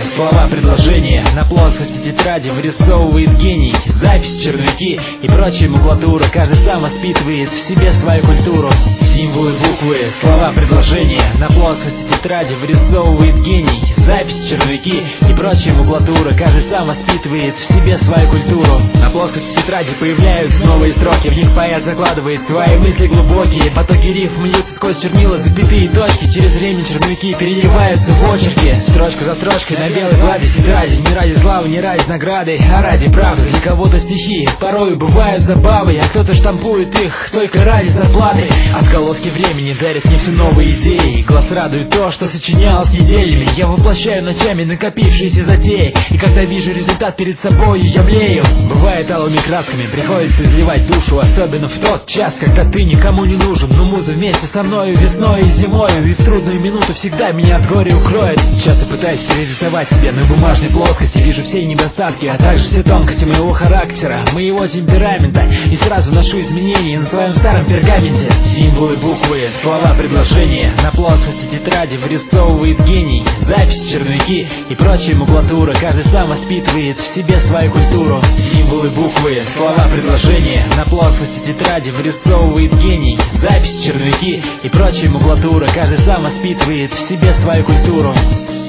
слова, предложения. На плоскости тетради вырисовывает гений. Запись, черновики и прочая макулатура. Каждый сам воспитывает в себе свою культуру. Символы, буквы, слова, предложения. На плоскости тетради вырисовывает гений. Запись, черновики и прочая макулатура. Каждый сам воспитывает в себе свою культуру. На плоскости тетради появляются новые строки. В них поэт закладывает свои мысли глубокие. Потоки рифм льются сквозь чернила, запятые точки. Через время черновики переливаются в очерки. Строчка за строчкой на белой глади тетради. Не ради славы, не ради награды, а ради правды. Для кого-то стихи порой бывают забавой, а кто-то штампует их только ради зарплаты. Отголоски времени дарят мне все новые идеи. Глаз радует то, что сочинялось неделями. Я воплощаю ночами накопившиеся затеи. И когда вижу результат перед собой, я млею. Бывает алыми красками приходится изливать душу. Особенно в тот час, когда ты никому не нужен. Но муза вместе со мною весной и зимою. И в трудную минуту всегда меня от горя укроет. Часто пытаюсь перерисовать себе на бумажной плоскости. Вижу все недостатки, а также все тонкости моего характера, моего темперамента. И сразу ношу изменения на своем старом пергаменте. Символы, буквы, слова, предложения. На плоскости тетради вырисовывает гений. Запись, черновики и прочая макулатура. Каждый сам воспитывает в себе свою культуру. Символы, буквы, слова, предложения. На плоскости тетради вырисовывает гений. Запись, черновики и прочая макулатура. Каждый сам воспитывает в себе свою культуру.